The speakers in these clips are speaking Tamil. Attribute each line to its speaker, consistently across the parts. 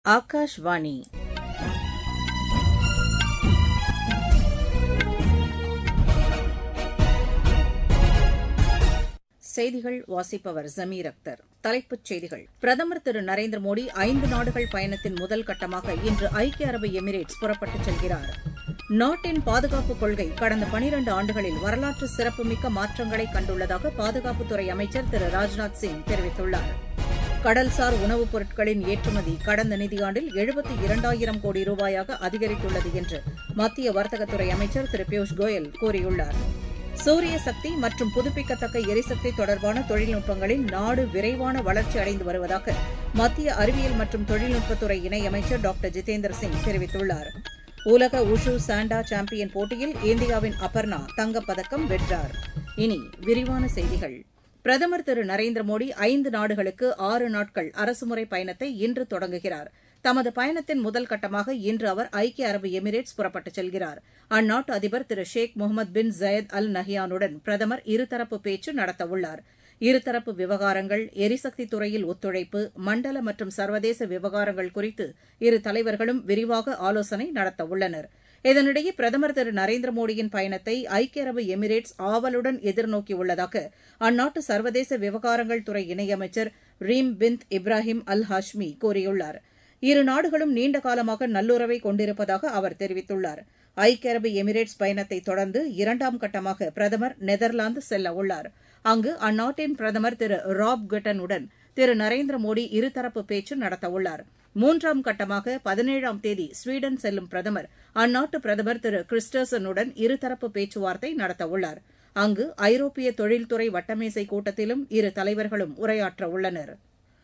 Speaker 1: ஆகாஷ்வாணி செய்திகள் வாசிப்பவர் ஜமீர் அக்தர். தலைப்புச் செய்திகள். பிரதமர் திரு நரேந்திர மோடி 5 நாடுகள் பயணத்தின் முதல் கட்டமாக இன்று ஐக்கிய அரபு எமிரேட்ஸ் புறப்பட்டுச் செல்கிறார். நாட்டின் பாதுகாப்புக் கொள்கை கடந்த 12 ஆண்டுகளில் வரலாற்று சிறப்புமிக்க மாற்றங்களை கண்டுள்ளதாக பாதுகாப்புத்துறை அமைச்சர் திரு ராஜ்நாத் சிங் தெரிவித்துள்ளார். கடல்சார் உணவுப் பொருட்களின் ஏற்றுமதி கடந்த நிதியாண்டில் 72,000 கோடி ரூபாயாக அதிகரித்துள்ளது என்று மத்திய வர்த்தகத்துறை அமைச்சர் திரு பியூஷ் கோயல் கூறியுள்ளார். சூரிய சக்தி மற்றும் புதுப்பிக்கத்தக்க எரிசக்தி தொடர்பான தொழில்நுட்பங்களில் நாடு விரைவான வளர்ச்சி அடைந்து வருவதாக மத்திய அறிவியல் மற்றும் தொழில்நுட்பத்துறை இணையமைச்சர் டாக்டர் ஜிதேந்திர சிங் தெரிவித்துள்ளார். உலக உஷு சாண்டா சாம்பியன் போட்டியில் இந்தியாவின் அபர்ணா தங்கப்பதக்கம் வென்றார். இனி விரிவான செய்திகள். பிரதமர் திரு நரேந்திர மோடி 5 நாடுகளுக்கு 6 நாட்கள் அரசுமுறை பயணத்தை இன்று தொடங்குகிறார். தமது பயணத்தின் முதல் கட்டமாக இன்று அவர் ஐக்கிய அரபு எமிரேட்ஸ் புறப்பட்டுச் செல்கிறார். அந்நாட்டு அதிபர் திரு ஷேக் முகமது பின் ஜயத் அல் நஹ்யானுடன் பிரதமர் இருதரப்பு பேச்சு நடத்தவுள்ளார். இருதரப்பு விவகாரங்கள், எரிசக்தி துறையில் ஒத்துழைப்பு, மண்டல மற்றும் சர்வதேச விவகாரங்கள் குறித்து இரு தலைவர்களும் விரிவாக ஆலோசனை நடத்தவுள்ளனர். இதனிடையே பிரதமர் திரு நரேந்திர மோடியின் பயணத்தை ஐக்கிய அரபு எமிரேட்ஸ் ஆவலுடன் எதிர்நோக்கியுள்ளதாக அந்நாட்டு சர்வதேச விவகாரங்கள் துறை இணையமைச்சர் ரீம் பின்த் இப்ராஹிம் அல் ஹாஷ்மி கூறியுள்ளார். இரு நாடுகளும் நீண்ட காலமாக நல்லுறவை கொண்டிருப்பதாக அவர் தெரிவித்துள்ளார். ஐக்கிய அரபு எமிரேட்ஸ் பயணத்தை தொடர்ந்து 2ஆம் கட்டமாக பிரதமர் நெதர்லாந்து செல்லவுள்ளார். அங்கு அந்நாட்டின் பிரதமர் திரு ராப் கட்டனுடன் திரு நரேந்திர மோடி இருதரப்பு பேச்சு நடத்தவுள்ளார். 3ஆம் கட்டமாக 17ஆம் தேதி ஸ்வீடன் செல்லும் பிரதமர் அந்நாட்டு பிரதமர் திரு கிறிஸ்டர்சனுடன் இருதரப்பு பேச்சுவார்த்தை நடத்தவுள்ளார். அங்கு ஐரோப்பிய தொழில்துறை வட்டமேசை கூட்டத்திலும் இரு தலைவர்களும் உரையாற்றவுள்ளனர்.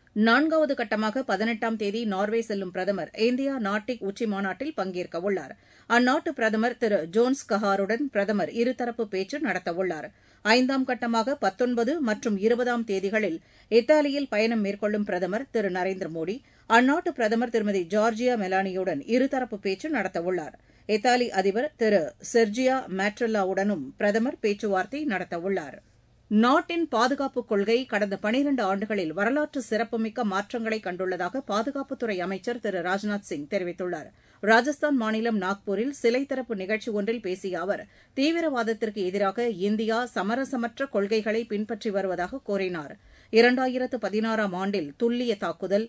Speaker 1: 4வது கட்டமாக 18ஆம் தேதி நார்வே செல்லும் பிரதமர் இந்தியா நார்டிக் உச்சிமாநாட்டில் பங்கேற்கவுள்ளார். அந்நாட்டு பிரதமர் திரு ஜோன்ஸ் கஹாருடன் பிரதமர் இருதரப்பு பேச்சு நடத்தவுள்ளார். 5ஆம் கட்டமாக 19 மற்றும் 20ஆம் தேதிகளில் இத்தாலியில் பயணம் மேற்கொள்ளும் பிரதமர் திரு நரேந்திர மோடி அந்நாட்டு பிரதமர் திருமதி ஜார்ஜியா மெலானியுடன் இருதரப்பு பேச்சு நடத்தவுள்ளார். இத்தாலி அதிபர் திரு செர்ஜியா மேட்ரெல்லாவுடனும் பிரதமர் பேச்சுவார்த்தை நடத்தவுள்ளார். நாட்டின் பாதுகாப்புக் கொள்கை கடந்த 12 ஆண்டுகளில் வரலாற்று சிறப்புமிக்க மாற்றங்களை கண்டுள்ளதாக பாதுகாப்புத்துறை அமைச்சர் திரு ராஜ்நாத் சிங் தெரிவித்துள்ளார். ராஜஸ்தான் மாநிலம் நாக்பூரில் சிலை திறப்பு நிகழ்ச்சி ஒன்றில் பேசிய அவர் தீவிரவாதத்திற்கு எதிராக இந்தியா சமரசமற்ற கொள்கைகளை பின்பற்றி வருவதாக கூறினார். 2016ஆம் ஆண்டில் துல்லிய தாக்குதல்,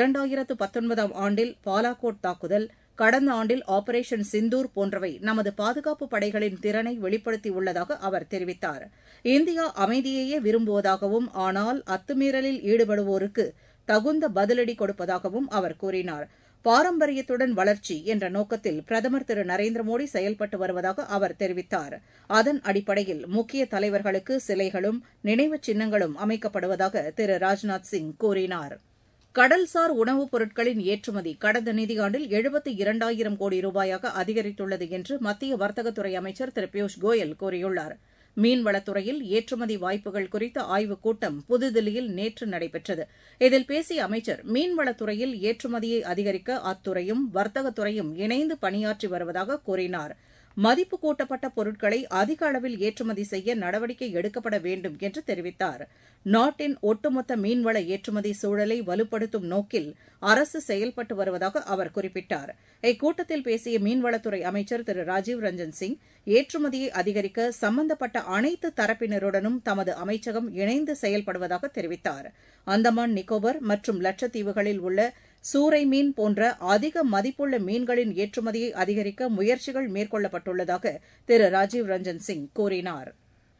Speaker 1: 2019ஆம் ஆண்டில் பாலாகோட் தாக்குதல், கடந்த ஆண்டில் ஆபரேஷன் சிந்தூர் போன்றவை நமது பாதுகாப்பு படைகளின் திறனை வெளிப்படுத்தியுள்ளதாக அவர் தெரிவித்தார். இந்தியா அமைதியையே விரும்புவதாகவும் ஆனால் அத்துமீறலில் ஈடுபடுவோருக்கு தகுந்த பதிலடி கொடுப்பதாகவும் அவர் கூறினார். பாரம்பரியத்துடன் வளர்ச்சி என்ற நோக்கத்தில் பிரதமர் திரு நரேந்திர மோடி செயல்பட்டு வருவதாக அவர் தெரிவித்தார். அதன் அடிப்படையில் முக்கிய தலைவர்களுக்கு சிலைகளும் நினைவுச் சின்னங்களும் அமைக்கப்படுவதாக திரு ராஜ்நாத் சிங் கூறினார். கடல்சார் உணவுப் பொருட்களின் ஏற்றுமதி கடந்த நிதியாண்டில் 72,000 கோடி ரூபாயாக அதிகரித்துள்ளது என்று மத்திய வர்த்தகத்துறை அமைச்சர் திரு பியூஷ் கோயல் கூறியுள்ளார். மீன்வளத்துறையில் ஏற்றுமதி வாய்ப்புகள் குறித்த ஆய்வுக் கூட்டம் புதுதில்லியில் நேற்று நடைபெற்றது. இதில் பேசிய அமைச்சர் மீன்வளத்துறையில் ஏற்றுமதியை அதிகரிக்க அத்துறையும் வர்த்தகத்துறையும் இணைந்து பணியாற்றி வருவதாக கூறினார். மதிப்பு கூட்டப்பட்ட பொருட்களை அதிக அளவில் ஏற்றுமதி செய்ய நடவடிக்கை எடுக்கப்பட வேண்டும் என்று தெரிவித்தார். நாட்டின் ஒட்டுமொத்த மீன்வள ஏற்றுமதி சூழலை வலுப்படுத்தும் நோக்கில் அரசு செயல்பட்டு வருவதாக அவர் குறிப்பிட்டார். இக்கூட்டத்தில் பேசிய மீன்வளத்துறை அமைச்சர் திரு ராஜீவ் ரஞ்சன் சிங் ஏற்றுமதியை அதிகரிக்க சம்பந்தப்பட்ட அனைத்து தரப்பினருடனும் தமது அமைச்சகம் இணைந்து செயல்படுவதாக தெரிவித்தார். அந்தமான் நிக்கோபர் மற்றும் லட்சத்தீவுகளில் உள்ள சூறை மீன் போன்ற அதிக மதிப்புள்ள மீன்களின் ஏற்றுமதியை அதிகரிக்க முயற்சிகள் மேற்கொள்ளப்பட்டுள்ளதாக திரு ராஜீவ் ரஞ்சன் சிங் கூறினார்.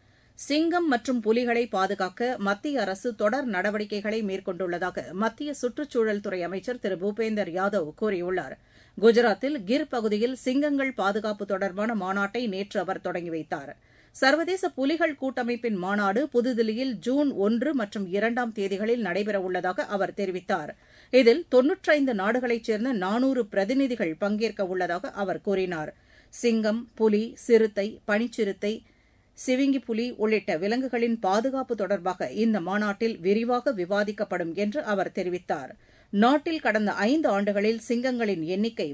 Speaker 1: சிங்கம் மற்றும் புலிகளை பாதுகாக்க மத்திய அரசு தொடர் நடவடிக்கைகளை மேற்கொண்டுள்ளதாக மத்திய சுற்றுச்சூழல் துறை அமைச்சர் திரு பூபேந்தர் யாதவ் கூறியுள்ளார். குஜராத்தில் கிர் பகுதியில் சிங்கங்கள் பாதுகாப்பு தொடர்பான மாநாட்டை நேற்று அவர் தொடங்கி வைத்தார். சர்வதேச புலிகள் கூட்டமைப்பின் மாநாடு புதுதில்லியில் ஜூன் 1 மற்றும் 2ஆம் தேதிகளில் நடைபெறவுள்ளதாக அவர் தெரிவித்தார். இதில் 95 நாடுகளைச் சேர்ந்த 400 பிரதிநிதிகள் பங்கேற்க உள்ளதாக அவர் கூறினார். சிங்கம், புலி, சிறுத்தை, பனிச்சிறுத்தை, சிவிங்கி புலி உள்ளிட்ட விலங்குகளின் பாதுகாப்பு தொடர்பாக இந்த மாநாட்டில் விரிவாக விவாதிக்கப்படும் என்று அவர் தெரிவித்தார். நாட்டில் கடந்த 5 ஆண்டுகளில் சிங்கங்களின் எண்ணிக்கை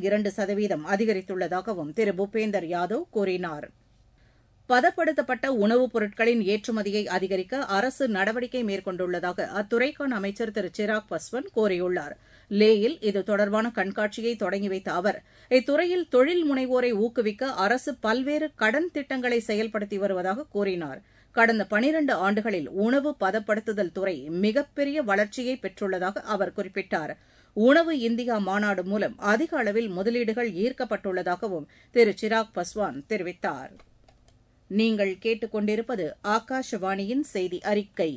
Speaker 1: 32% அதிகரித்துள்ளதாகவும் திரு பூபேந்தர் யாதவ் கூறினார். பதப்படுத்தப்பட்ட உணவுப் பொருட்களின் ஏற்றுமதியை அதிகரிக்க அரசு நடவடிக்கை மேற்கொண்டுள்ளதாக அத்துறைக்கான அமைச்சர் திரு சிராக் பஸ்வான் கூறியுள்ளார். லேயில் இது தொடர்பான கண்காட்சியை தொடங்கி வைத்த அவர் இத்துறையில் தொழில் முனைவோரை ஊக்குவிக்க அரசு பல்வேறு கடன் திட்டங்களை செயல்படுத்தி வருவதாக கூறினார். கடந்த 12 ஆண்டுகளில் உணவு பதப்படுத்துதல் துறை மிகப்பெரிய வளர்ச்சியை பெற்றுள்ளதாக அவர் குறிப்பிட்டார். உணவு இந்தியா மாநாடு மூலம் அதிக அளவில் முதலீடுகள் ஈர்க்கப்பட்டுள்ளதாகவும் திரு சிராக் பஸ்வான் தெரிவித்தார். நீங்கள் கேட்டுக்கொண்டிருப்பது ஆகாஷவாணியின் செய்தி அறிக்கை.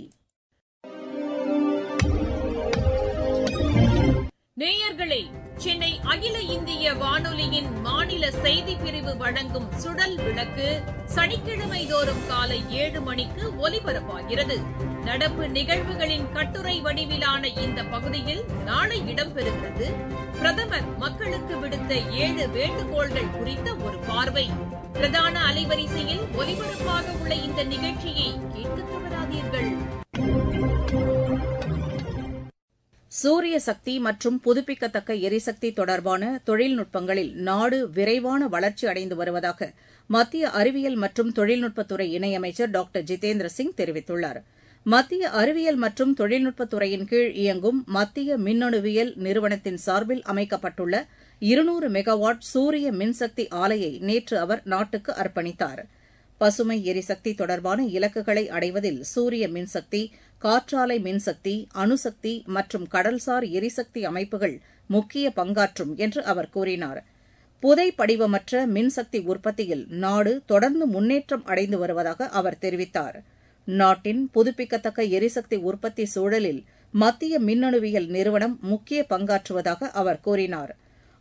Speaker 2: நேயர்களே, சென்னை அகில இந்திய வானொலியின் மாநில செய்திப் பிரிவு வழங்கும் சுடல் விளக்கு சனிக்கிழமை தோறும் காலை 7 மணிக்கு ஒலிபரப்பாகிறது. நடப்பு நிகழ்வுகளின் கட்டுரை வடிவிலான இந்த பகுதியில் நாளை இடம்பெறுகிறது பிரதமர் மக்களுக்கு விடுத்த 7 வேண்டுகோள்கள் குறித்த ஒரு பார்வை. பிரதான அலைவரிசையில் ஒலிபரப்பாக உள்ள இந்த நிகழ்ச்சியை கேட்க தவறாதீர்கள்.
Speaker 1: சூரிய சக்தி மற்றும் புதுப்பிக்கத்தக்க எரிசக்தி தொடர்பான தொழில்நுட்பங்களில் நாடு விரைவான வளர்ச்சி அடைந்து வருவதாக மத்திய அறிவியல் மற்றும் தொழில்நுட்பத்துறை இணையமைச்சர் டாக்டர் ஜிதேந்திர சிங் தெரிவித்துள்ளார். மத்திய அறிவியல் மற்றும் தொழில்நுட்பத்துறையின் கீழ் இயங்கும் மத்திய மின்னணுவியல் நிறுவனத்தின் சார்பில் அமைக்கப்பட்டுள்ள 200 மெகாவாட் சூரிய மின்சக்தி ஆலையை நேற்று அவர் நாட்டுக்கு அர்ப்பணித்தார். பசுமை எரிசக்தி தொடர்பான இலக்குகளை அடைவதில் சூரிய மின்சக்தி, காற்றாலை மின்சக்தி, அணுசக்தி மற்றும் கடல்சார் எரிசக்தி அமைப்புகள் முக்கிய பங்காற்றும் என்று அவர் கூறினார். புதை படிவமற்ற மின்சக்தி உற்பத்தியில் நாடு தொடர்ந்து முன்னேற்றம் அடைந்து வருவதாக அவர் தெரிவித்தார். நாட்டின் புதுப்பிக்கத்தக்க எரிசக்தி உற்பத்தி சூழலில் மத்திய மின்னணுவியல் நிறுவனம் முக்கிய பங்காற்றுவதாக அவர் கூறினார்.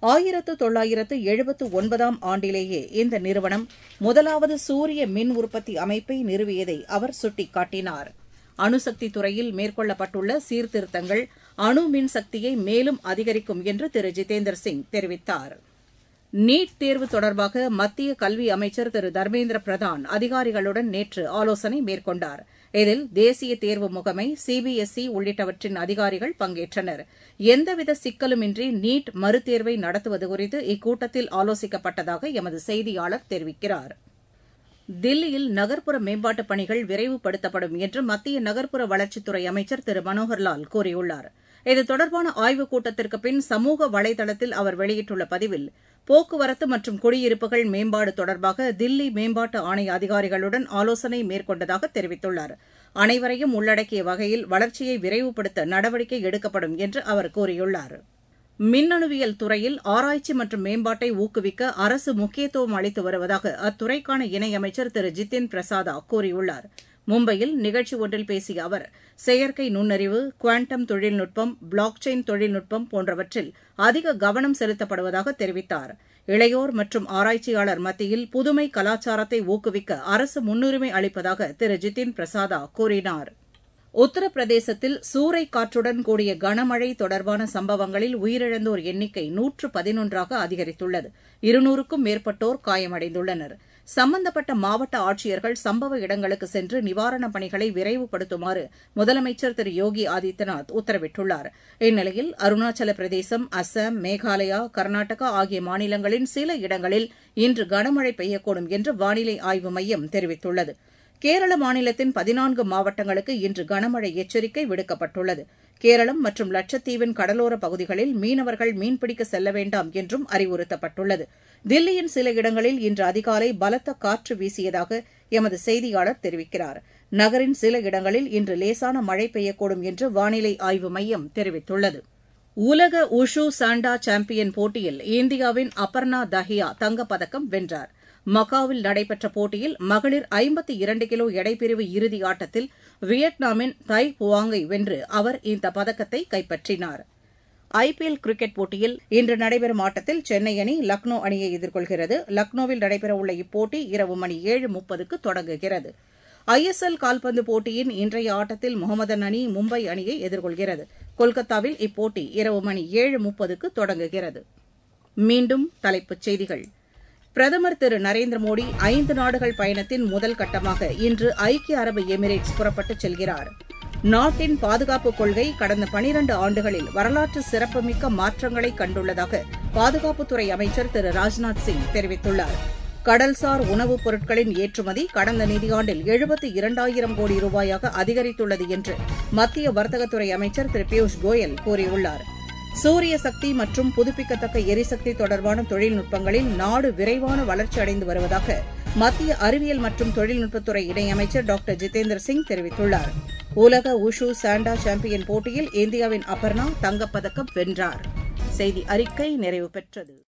Speaker 1: 1979ஆம் ஆண்டிலேயே இந்த நிறுவனம் முதலாவது சூரிய மின் உற்பத்தி அமைப்பை நிறுவியதை அவர் சுட்டிக்காட்டினார். அணுசக்தி துறையில் மேற்கொள்ளப்பட்டுள்ள சீர்திருத்தங்கள் அணு மின்சக்தியை மேலும் அதிகரிக்கும் என்று திரு ஜிதேந்திர சிங் தெரிவித்தார். நீட் தேர்வு தொடர்பாக மத்திய கல்வி அமைச்சர் திரு தர்மேந்திர பிரதான் அதிகாரிகளுடன் நேற்று ஆலோசனை மேற்கொண்டார். இதில் தேசிய தேர்வு முகமை, சிபிஎஸ்இ உள்ளிட்டவற்றின் அதிகாரிகள் பங்கேற்றனர். எந்தவித சிக்கலுமின்றி நீட் மறுதேர்வை நடத்துவது குறித்து இக்கூட்டத்தில் ஆலோசிக்கப்பட்டதாக எமது செய்தியாளர் தெரிவிக்கிறார். தில்லியில் நகர்ப்புற மேம்பாட்டுப் பணிகள் விரைவுபடுத்தப்படும் என்று மத்திய நகர்ப்புற வளர்ச்சித்துறை அமைச்சர் திரு மனோகர்லால் கூறியுள்ளார். இது தொடர்பான ஆய்வுக் கூட்டத்திற்கு பின் சமூக வலைதளத்தில் அவர் வெளியிட்டுள்ள பதிவில், போக்குவரத்து மற்றும் குடியிருப்புகள் மேம்பாடு தொடர்பாக தில்லி மேம்பாட்டு ஆணைய அதிகாரிகளுடன் ஆலோசனை மேற்கொண்டதாக தெரிவித்துள்ளார். அனைவரையும் உள்ளடக்கிய வகையில் வளர்ச்சியை விரைவுபடுத்த நடவடிக்கை எடுக்கப்படும் என்று அவர் கூறியுள்ளார். மின்னணுவியல் துறையில் ஆராய்ச்சி மற்றும் மேம்பாட்டை ஊக்குவிக்க அரசு முக்கியத்துவம் அளித்து வருவதாக அத்துறைக்கான இணையமைச்சர் திரு ஜிதின் பிரசாதா கூறியுள்ளார். மும்பையில் நிகழ்ச்சி ஒன்றில் பேசிய அவர், செயற்கை நுண்ணறிவு, குவாண்டம் தொழில்நுட்பம், பிளாக் செயின் தொழில்நுட்பம் போன்றவற்றில் அதிக கவனம் செலுத்தப்படுவதாக தெரிவித்தார். இளையோர் மற்றும் ஆராய்ச்சியாளர் மத்தியில் புதுமை கலாச்சாரத்தை ஊக்குவிக்க அரசு முன்னுரிமை அளிப்பதாக திரு ஜிதின் பிரசாதா கூறினார். உத்தரப்பிரதேசத்தில் சூறைக்காற்றுடன் கூடிய கனமழை தொடர்பான சம்பவங்களில் உயிரிழந்தோர் எண்ணிக்கை 111ஆக அதிகரித்துள்ளது. 200க்கும் மேற்பட்டோர் காயமடைந்துள்ளனர். சம்பந்தப்பட்ட மாவட்ட ஆட்சியர்கள் சம்பவ இடங்களுக்கு சென்று நிவாரணப் பணிகளை விரைவுபடுத்துமாறு முதலமைச்சர் திரு யோகி ஆதித்யநாத் உத்தரவிட்டுள்ளார். இந்நிலையில் அருணாச்சல பிரதேசம், அஸ்ஸாம், மேகாலயா, கர்நாடகா ஆகிய மாநிலங்களின் சில இடங்களில் இன்று கனமழை பெய்யக்கூடும் என்று வானிலை ஆய்வு மையம் தெரிவித்துள்ளது. கேரள மாநிலத்தின் 14 மாவட்டங்களுக்கு இன்று கனமழை எச்சரிக்கை விடுக்கப்பட்டுள்ளது. கேரளம் மற்றும் லட்சத்தீவின் கடலோரப் பகுதிகளில் மீனவர்கள் மீன்பிடிக்க செல்ல வேண்டாம் என்றும் அறிவுறுத்தப்பட்டுள்ளது. தில்லியின் சில இடங்களில் இன்று அதிகாலை பலத்த காற்று வீசியதாக எமது செய்தியாளர் தெரிவிக்கிறார். நகரின் சில இடங்களில் இன்று லேசான மழை பெய்யக்கூடும் என்று வானிலை ஆய்வு மையம் தெரிவித்துள்ளது. உலக உஷு சாண்டா சாம்பியன் போட்டியில் இந்தியாவின் அபர்ணா தஹியா தங்கப்பதக்கம் வென்றார். மக்காவில் நடைபெற்ற போட்டியில் மகளிர் 52 கிலோ எடைப்பிரிவு இறுதி ஆட்டத்தில் வியட்நாமின் தை புவாங்கை வென்று அவர் இந்த பதக்கத்தை கைப்பற்றினார். ஐபிஎல் கிரிக்கெட் போட்டியில் இன்று நடைபெறும் ஆட்டத்தில் சென்னை அணி லக்னோ அணியை எதிர்கொள்கிறது. லக்னோவில் நடைபெறவுள்ள இப்போட்டி இரவு மணி 7:30க்கு தொடங்குகிறது. ஐஎஸ்எல் கால்பந்து போட்டியின் இன்றைய ஆட்டத்தில் முகமதன் அணி மும்பை அணியை எதிர்கொள்கிறது. கொல்கத்தாவில் இப்போட்டி இரவு மணி 7:30க்கு தொடங்குகிறது. மீண்டும் தலைப்புச் செய்திகள். பிரதமர் திரு நரேந்திர மோடி 5 நாடுகள் பயணத்தின் முதல் கட்டமாக இன்று ஐக்கிய அரபு எமிரேட்ஸ் புறப்பட்டுச் செல்கிறார். நாட்டின் பாதுகாப்புக் கொள்கை கடந்த 12 ஆண்டுகளில் வரலாற்று சிறப்புமிக்க மாற்றங்களை கண்டுள்ளதாக பாதுகாப்புத்துறை அமைச்சர் திரு ராஜ்நாத் சிங் தெரிவித்துள்ளார். கடல்சார் உணவுப் பொருட்களின் ஏற்றுமதி கடந்த நிதியாண்டில் 72,000 கோடி ரூபாயாக அதிகரித்துள்ளது என்று மத்திய வர்த்தகத்துறை அமைச்சர் திரு பியூஷ் கோயல் கூறியுள்ளார். சூரிய சக்தி மற்றும் புதுப்பிக்கத்தக்க எரிசக்தி தொடர்பான தொழில்நுட்பங்களில் நாடு விரைவான வளர்ச்சி அடைந்து வருவதாக மத்திய அறிவியல் மற்றும் தொழில்நுட்பத்துறை இணையமைச்சர் டாக்டர் ஜிதேந்திர சிங் தெரிவித்துள்ளார். உலக உஷு சாண்டா சாம்பியன் போட்டியில் இந்தியாவின் அபர்ணா தங்கப்பதக்கம் வென்றார். செய்தி அறிக்கை நிறைவு பெற்றது.